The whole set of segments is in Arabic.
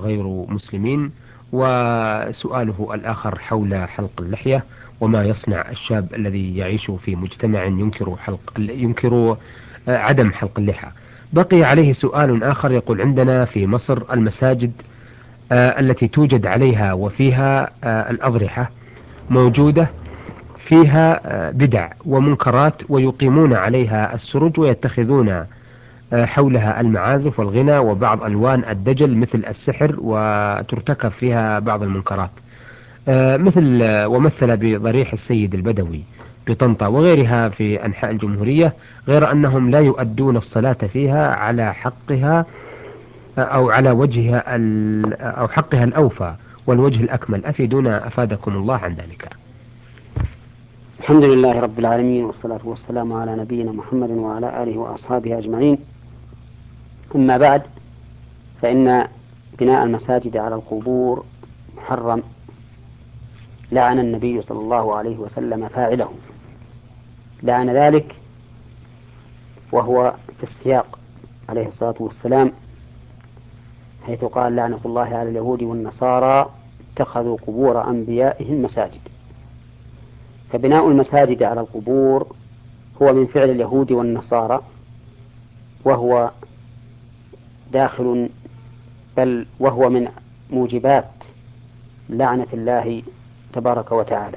وغير مسلمين. وسؤاله الآخر حول حلق اللحية، وما يصنع الشاب الذي يعيش في مجتمع ينكر عدم حلق اللحى. بقي عليه سؤال آخر، يقول: عندنا في مصر المساجد التي توجد عليها وفيها الأضرحة موجودة، فيها بدع ومنكرات، ويقيمون عليها السرج، ويتخذون حولها المعازف والغنى وبعض ألوان الدجل مثل السحر، وترتكب فيها بعض المنكرات، مثل ومثل بضريح السيد البدوي بطنطا وغيرها في أنحاء الجمهورية، غير أنهم لا يؤدون الصلاة فيها على حقها أو على وجهها أو حقها الأوفى والوجه الأكمل. أفيدونا أفادكم الله عن ذلك. الحمد لله رب العالمين، والصلاة والسلام على نبينا محمد وعلى آله وأصحابه أجمعين. أما بعد، فإن بناء المساجد على القبور محرم، لعن النبي صلى الله عليه وسلم فاعله، لعن ذلك وهو في السياق عليه الصلاة والسلام، حيث قال: لعنة الله على اليهود والنصارى اتخذوا قبور أنبيائهم مساجد. فبناء المساجد على القبور هو من فعل اليهود والنصارى، وهو داخل، بل وهو من موجبات لعنة الله تبارك وتعالى.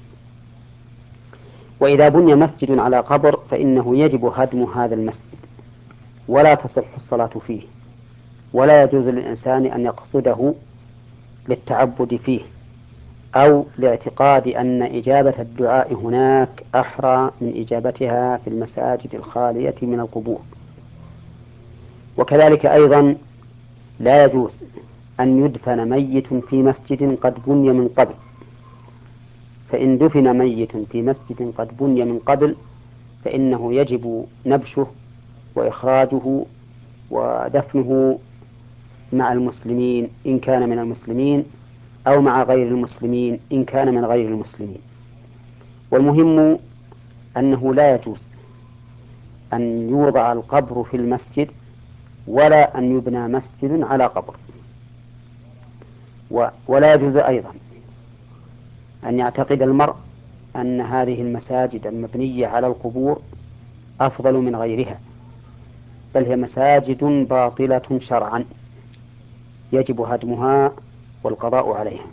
وإذا بني مسجد على قبر فإنه يجب هدم هذا المسجد، ولا تصح الصلاة فيه، ولا يجوز للإنسان أن يقصده للتعبد فيه، أو لاعتقاد أن إجابة الدعاء هناك أحرى من إجابتها في المساجد الخالية من القبور. وكذلك أيضا لا يجوز أن يدفن ميت في مسجد قد بني من قبل، فإن دفن ميت في مسجد قد بني من قبل فإنه يجب نبشه وإخراجه ودفنه مع المسلمين إن كان من المسلمين، أو مع غير المسلمين إن كان من غير المسلمين. والمهم أنه لا يجوز أن يوضع القبر في المسجد، ولا أن يبنى مسجد على قبر. ولا يجوز أيضا أن يعتقد المرء أن هذه المساجد المبنية على القبور أفضل من غيرها، بل هي مساجد باطلة شرعا يجب هدمها والقضاء عليها.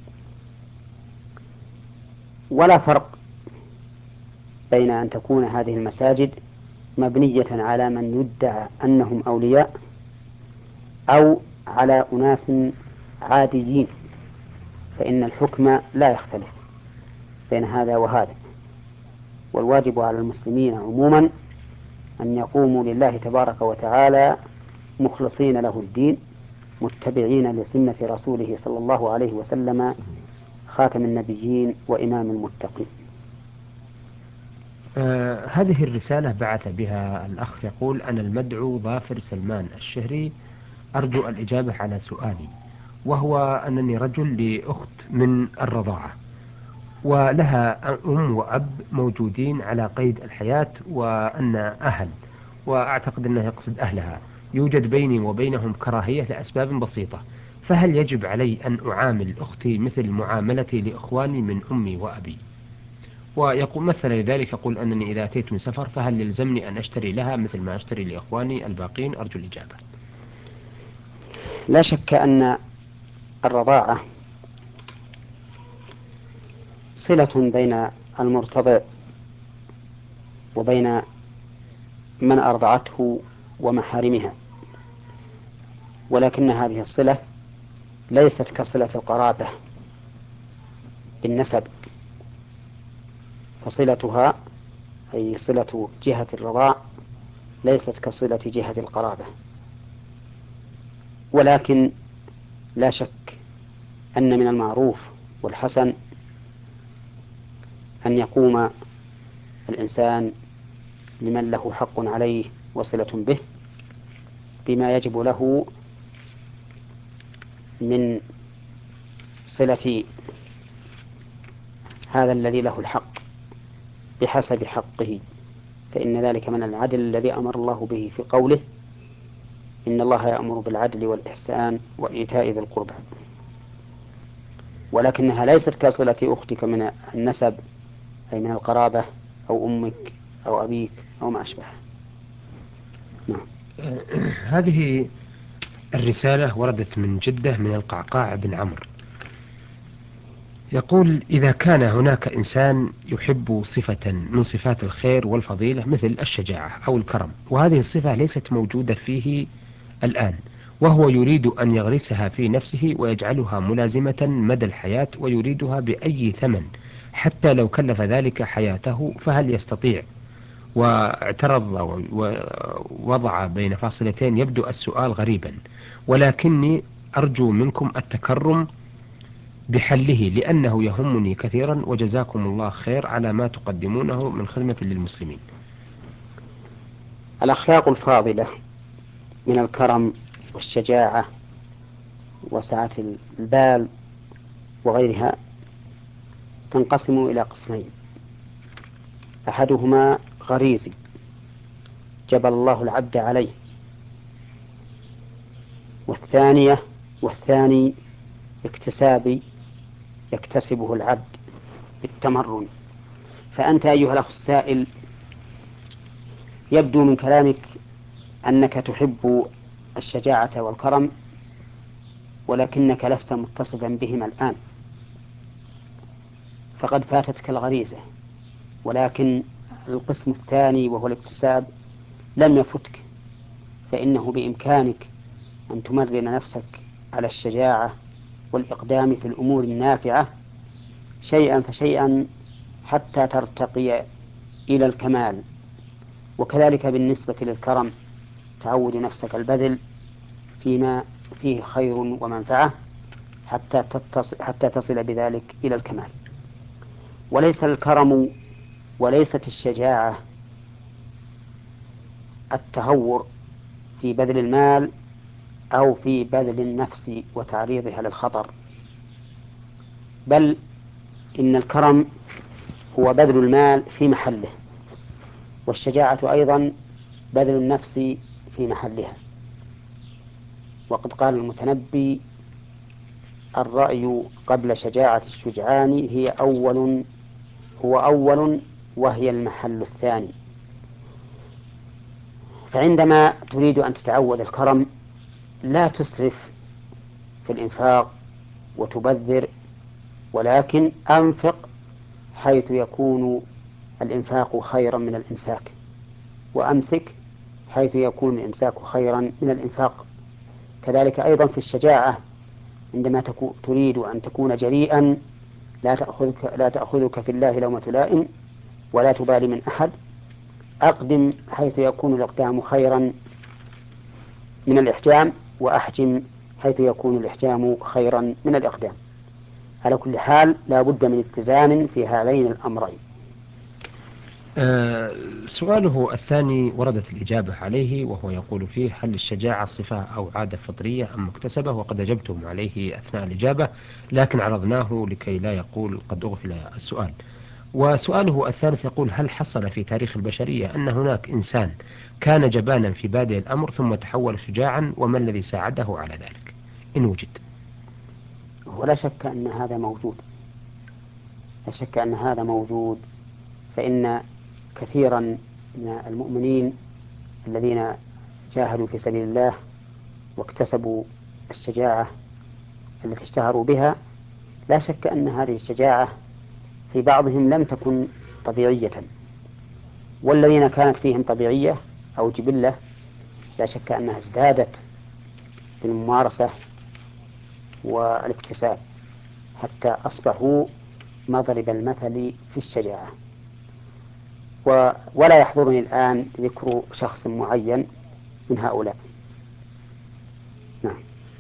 ولا فرق بين أن تكون هذه المساجد مبنية على من يدعى أنهم أولياء، أو على أناس عاديين، فإن الحكم لا يختلف بين هذا وهذا. والواجب على المسلمين عموما أن يقوموا لله تبارك وتعالى مخلصين له الدين، متبعين لسنة رسوله صلى الله عليه وسلم، خاتم النبيين وإمام المتقين. هذه الرسالة بعث بها الأخ، يقول: أنا المدعو ظافر سلمان الشهري، أرجو الإجابة على سؤالي، وهو أنني رجل لأخت من الرضاعة، ولها أم وأب موجودين على قيد الحياة، وأن أهل، وأعتقد أنه يقصد أهلها، يوجد بيني وبينهم كراهية لأسباب بسيطة. فهل يجب علي أن أعامل أختي مثل معاملتي لإخواني من أمي وأبي؟ ويقول مثلا لذلك، يقول: أنني إذا أتيت من سفر فهل يلزمني أن أشتري لها مثل ما أشتري لإخواني الباقين؟ أرجو الإجابة. لا شك أن الرضاعة صلة بين المرتضع وبين من أرضعته ومحارمها، ولكن هذه الصلة ليست كصلة القرابة بالنسب، فصلتها أي صلة جهة الرضاع ليست كصلة جهة القرابة. ولكن لا شك أن من المعروف والحسن أن يقوم الإنسان لمن له حق عليه وصلة به بما يجب له من صلة هذا الذي له الحق بحسب حقه، فإن ذلك من العدل الذي أمر الله به في قوله: إن الله يأمر بالعدل والإحسان وإيتاء ذي القربى، ولكنها ليست كصلة أختك من النسب، أي من القرابة، أو أمك أو أبيك أو ما أشبه. نعم. هذه الرسالة وردت من جدة من القعقاع بن عمرو، يقول: إذا كان هناك إنسان يحب صفة من صفات الخير والفضيلة مثل الشجاعة أو الكرم، وهذه الصفة ليست موجودة فيه الآن، وهو يريد أن يغرسها في نفسه ويجعلها ملازمة مدى الحياة ويريدها بأي ثمن حتى لو كلف ذلك حياته، فهل يستطيع؟ واعترض ووضع بين فاصلتين: يبدو السؤال غريبا، ولكني أرجو منكم التكرم بحله لأنه يهمني كثيرا، وجزاكم الله خير على ما تقدمونه من خدمة للمسلمين. الأخلاق الفاضلة من الكرم والشجاعة وسعة البال وغيرها تنقسم إلى قسمين: أحدهما غريزي جبل الله العبد عليه، والثاني اكتسابي يكتسبه العبد بالتمرن. فأنت أيها الأخ السائل، يبدو من كلامك أنك تحب الشجاعة والكرم، ولكنك لست متصفا بهما الآن، فقد فاتتك الغريزة. ولكن القسم الثاني وهو الاكتساب لم يفتك، فإنه بإمكانك أن تمرن نفسك على الشجاعة والإقدام في الأمور النافعة شيئا فشيئا حتى ترتقي إلى الكمال. وكذلك بالنسبة للكرم، تعود نفسك البذل فيما فيه خير ومنفعة حتى تصل بذلك إلى الكمال. وليس الكرم وليست الشجاعة التهور في بذل المال أو في بذل النفس وتعريضها للخطر، بل إن الكرم هو بذل المال في محله، والشجاعة أيضا بذل النفس في محلها. وقد قال المتنبي: الرأي قبل شجاعة الشجعان هو أول وهي المحل الثاني. فعندما تريد أن تتعود الكرم لا تسرف في الإنفاق وتبذر، ولكن أنفق حيث يكون الإنفاق خيرا من الإمساك، وأمسك حيث يكون الإمساك خيرا من الإنفاق. كذلك أيضا في الشجاعة، عندما تريد أن تكون جريئا لا تأخذك في الله لومة لائم ولا تبالي من أحد، أقدم حيث يكون الإقدام خيرا من الإحجام، وأحجم حيث يكون الإحجام خيرا من الإقدام. على كل حال لا بد من اتزان في هذين الأمرين. آه، سؤاله الثاني وردت الإجابة عليه، وهو يقول فيه: هل الشجاعة صفة أو عادة فطرية أم مكتسبة؟ وقد أجبتم عليه أثناء الإجابة، لكن عرضناه لكي لا يقول قد أغفل السؤال. وسؤاله الثالث يقول: هل حصل في تاريخ البشرية أن هناك إنسان كان جبانا في بادئ الأمر ثم تحول شجاعا، وما الذي ساعده على ذلك إن وجد؟ ولا شك أن هذا موجود، لا شك أن هذا موجود. فإن كثيرا من المؤمنين الذين جاهدوا في سبيل الله واكتسبوا الشجاعة التي اشتهروا بها، لا شك أن هذه الشجاعة في بعضهم لم تكن طبيعية، والذين كانت فيهم طبيعية أو جبلة لا شك أنها ازدادت بالممارسة والاكتساب حتى أصبحوا مضرب المثل في الشجاعة. ولا يحضرني الآن ذكر شخص معين من هؤلاء. نعم.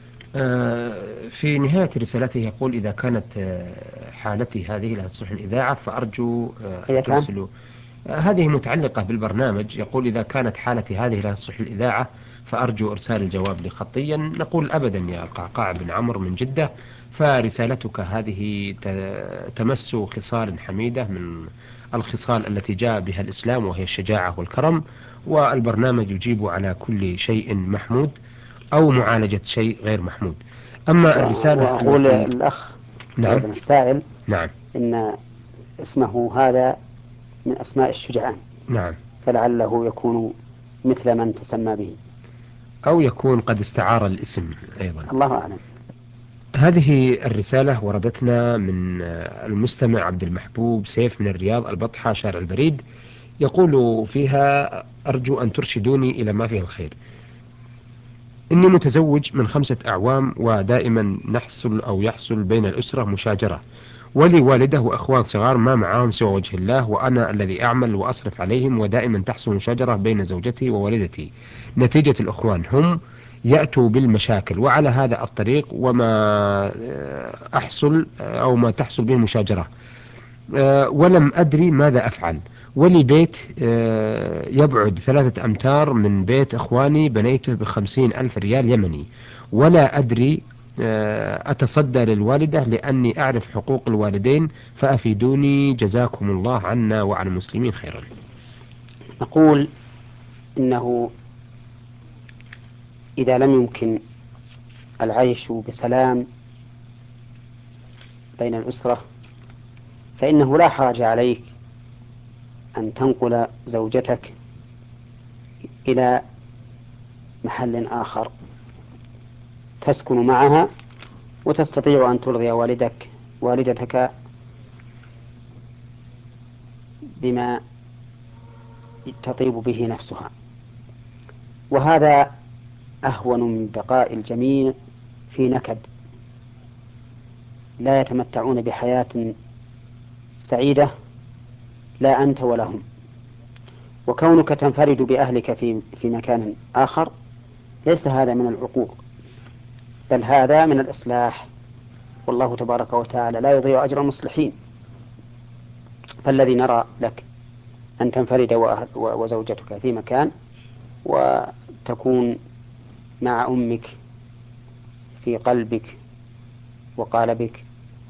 في نهاية رسالته يقول: إذا كانت حالتي هذه لا تصلح الإذاعة فأرجو إذا أن كان ترسلوا. هذه متعلقة بالبرنامج. يقول: إذا كانت حالتي هذه لا تصلح الإذاعة فأرجو إرسال الجواب لي خطيا. نقول: أبدا يا قعقاع بن عمرو من جدة، فرسالتك هذه تمس خصال حميدة من الخصال التي جاء بها الإسلام، وهي الشجاعة والكرم، والبرنامج يجيب على كل شيء محمود. أو معالجة شيء غير محمود. أما الرسالة وأقول التي الأخ نعم. أيضا السائل نعم. إن اسمه هذا من أسماء الشجعان، نعم. فلعله يكون مثل من تسمى به. أو يكون قد استعار الاسم أيضا. الله أعلم. هذه الرسالة وردتنا من المستمع عبد المحبوب سيف من الرياض البطحة شارع البريد، يقول فيها: أرجو أن ترشدوني إلى ما فيه الخير. إني متزوج من 5 أعوام، ودائما يحصل بين الأسرة مشاجرة، ولي والدة وأخوان صغار ما معهم سوى وجه الله، وأنا الذي أعمل وأصرف عليهم، ودائما تحصل مشاجرة بين زوجتي ووالدتي. نتيجة الأخوان هم يأتوا بالمشاكل، وعلى هذا الطريق وما أحصل أو ما تحصل به المشاجرة، ولم أدري ماذا أفعل. ولي بيت يبعد 3 أمتار من بيت إخواني، بنيته ب50,000 ريال يمني، ولا أدري أتصدى للوالدة لأني أعرف حقوق الوالدين، فأفيدوني جزاكم الله عنا وعن المسلمين خيرا. نقول إنه إذا لم يمكن العيش بسلام بين الأسرة فإنه لا حرج عليك أن تنقل زوجتك إلى محل آخر تسكن معها، وتستطيع أن ترضي والدتك بما تطيب به نفسها، وهذا أهون من بقاء الجميع في نكد لا يتمتعون بحياة سعيدة لا أنت ولا هم. وكونك تنفرد بأهلك في مكان آخر ليس هذا من العقوق، بل هذا من الإصلاح، والله تبارك وتعالى لا يضيع أجر المصلحين. فالذي نرى لك أن تنفرد وزوجتك في مكان، وتكون مع أمك في قلبك وقالبك،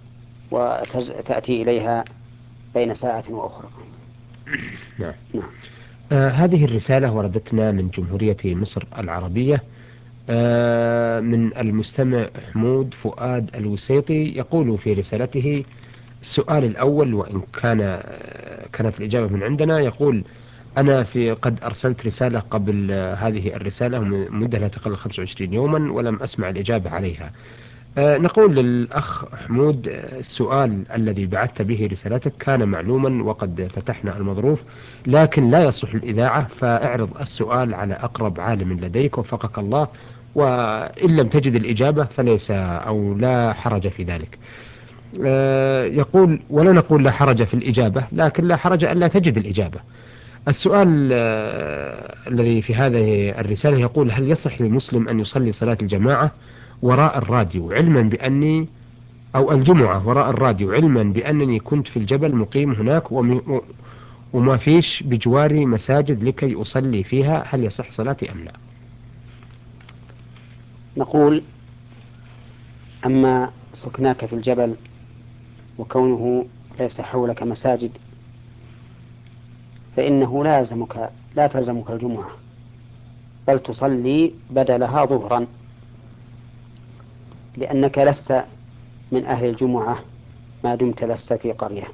وتأتي إليها بين ساعة وأخرى. نعم. نعم. هذه الرسالة وردتنا من جمهورية مصر العربية، من المستمع حمود فؤاد الوسيطي، يقول في رسالته: السؤال الأول، وإن كانت الإجابة من عندنا، يقول: أنا قد أرسلت رسالة قبل هذه الرسالة مدة لا تقل 25 يوما، ولم أسمع الإجابة عليها. نقول للأخ حمود: السؤال الذي بعثت به رسالتك كان معلوما، وقد فتحنا المظروف، لكن لا يصلح الإذاعة، فاعرض السؤال على أقرب عالم لديك وفقك الله، وإن لم تجد الإجابة فليس أو لا حرج في ذلك. يقول: ولا نقول لا حرج في الإجابة، لكن لا حرج أن لا تجد الإجابة. السؤال الذي في هذه الرسالة يقول: هل يصح للمسلم أن يصلي صلاة الجماعة وراء الراديو، علما بأني أو الجمعة وراء الراديو، علما بأنني كنت في الجبل مقيم هناك، وما فيش بجواري مساجد لكي أصلي فيها، هل يصح صلاتي أم لا؟ نقول: أما سكناك في الجبل وكونه ليس حولك مساجد فإنه لا تلزمك الجمعة، بل تصلي بدلها ظهرا، لأنك لست من أهل الجمعة ما دمت لست في قرية.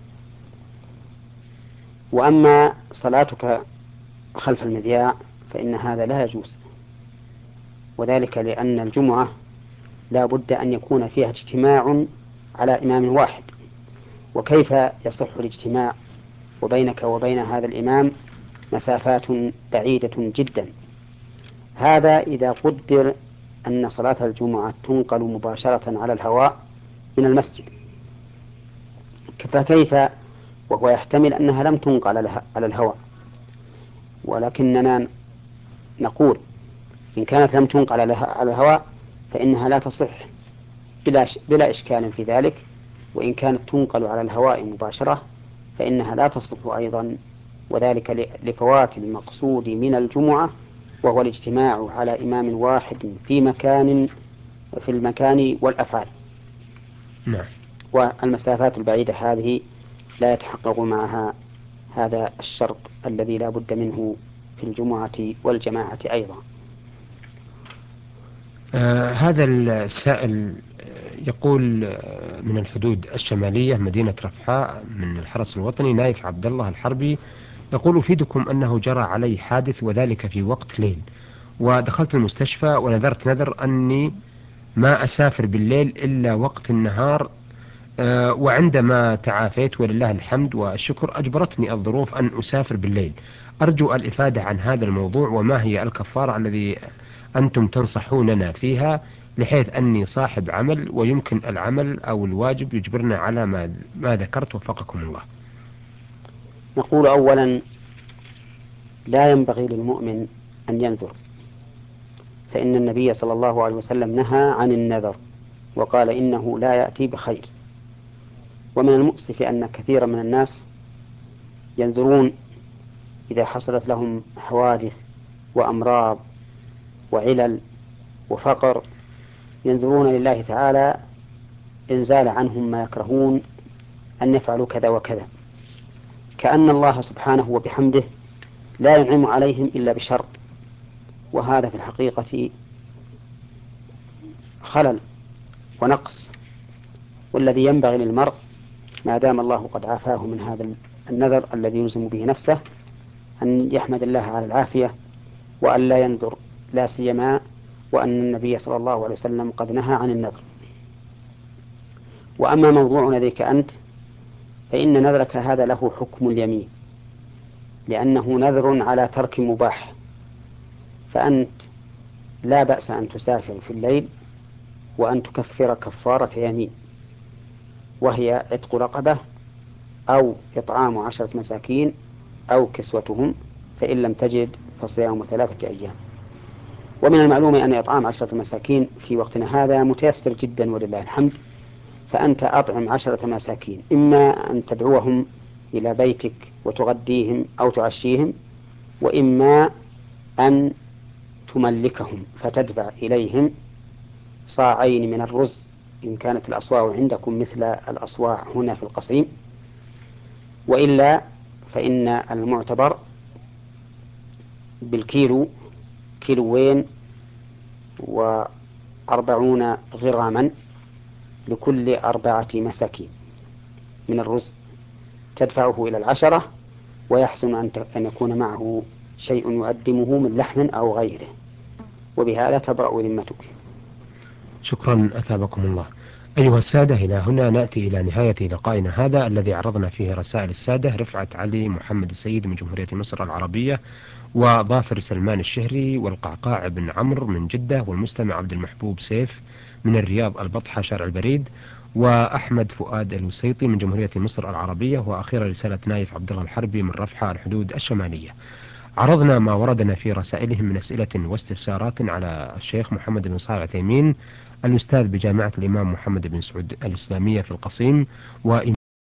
وأما صلاتك خلف المذياع فإن هذا لا يجوز، وذلك لأن الجمعة لا بد أن يكون فيها اجتماع على إمام واحد، وكيف يصح الاجتماع وبينك وبين هذا الإمام مسافات بعيدة جدا؟ هذا إذا قدر أن صلاة الجمعة تنقل مباشرة على الهواء من المسجد، فكيف وهو يحتمل أنها لم تنقل على الهواء؟ ولكننا نقول: إن كانت لم تنقل على الهواء فإنها لا تصح بلا إشكال في ذلك، وإن كانت تنقل على الهواء مباشرة فإنها لا تصح أيضا، وذلك لفوات المقصود من الجمعة، وهو الاجتماع على إمام واحد في المكان والأفعال. نعم. والمسافات البعيدة هذه لا يتحقق معها هذا الشرط الذي لا بد منه في الجمعة والجماعة أيضا. هذا السائل يقول من الحدود الشمالية مدينة رفحاء من الحرس الوطني نايف عبد الله الحربي، يقول: أفيدكم أنه جرى علي حادث وذلك في وقت ليل، ودخلت المستشفى ونذرت نذر أني ما أسافر بالليل إلا وقت النهار. وعندما تعافيت ولله الحمد والشكر أجبرتني الظروف أن أسافر بالليل. أرجو الإفادة عن هذا الموضوع، وما هي الكفارة الذي أنتم تنصحوننا فيها، بحيث أني صاحب عمل ويمكن العمل أو الواجب يجبرنا على ما ذكرت، وفقكم الله. نقول أولا: لا ينبغي للمؤمن أن ينذر، فإن النبي صلى الله عليه وسلم نهى عن النذر وقال إنه لا يأتي بخير. ومن المؤسف أن كثيرا من الناس ينذرون إذا حصلت لهم حوادث وأمراض وعلل وفقر، ينذرون لله تعالى إن زال عنهم ما يكرهون أن يفعلوا كذا وكذا، كأن الله سبحانه وبحمده لا ينعم عليهم إلا بشرط، وهذا في الحقيقة خلل ونقص. والذي ينبغي للمرء ما دام الله قد عافاه من هذا النذر الذي يلزم به نفسه أن يحمد الله على العافية وأن لا ينذر، لا سيما وأن النبي صلى الله عليه وسلم قد نهى عن النذر. وأما موضوع نذرك أنت فإن نذرك هذا له حكم اليمين، لأنه نذر على ترك مباح، فأنت لا بأس أن تسافر في الليل وأن تكفر كفارة يمين، وهي عتق رقبة أو إطعام 10 مساكين أو كسوتهم، فإن لم تجد فصيام 3 أيام. ومن المعلوم أن إطعام 10 مساكين في وقتنا هذا متيسر جدا ولله الحمد، فأنت أطعم 10 مساكين، إما أن تدعوهم إلى بيتك وتغديهم أو تعشيهم، وإما أن تملكهم فتدفع إليهم صاعين من الرز إن كانت الأصواع عندكم مثل الأصواع هنا في القصيم، وإلا فإن المعتبر بالكيلو، كيلوين 40 غراما لكل 4 مساكين من الرز، تدفعه إلى 10، ويحسن أن يكون معه شيء يقدمه من لحم أو غيره، وبهذا تبرأ ذمتك. شكرا أثابكم الله. أيها السادة، إلى هنا نأتي إلى نهاية لقائنا هذا الذي عرضنا فيه رسائل السادة رفعت علي محمد السيد من جمهورية مصر العربية، وظافر سلمان الشهري، والقعقاع بن عمرو من جدة، والمستمع عبد المحبوب سيف من الرياض البطحة شارع البريد، وأحمد فؤاد الوسيطي من جمهورية مصر العربية، وأخيرا رسالة نايف عبد الله الحربي من رفحة الحدود الشمالية. عرضنا ما وردنا في رسائلهم من أسئلة واستفسارات على الشيخ محمد بن صالح العثيمين، الأستاذ بجامعة الإمام محمد بن سعود الإسلامية في القصيم،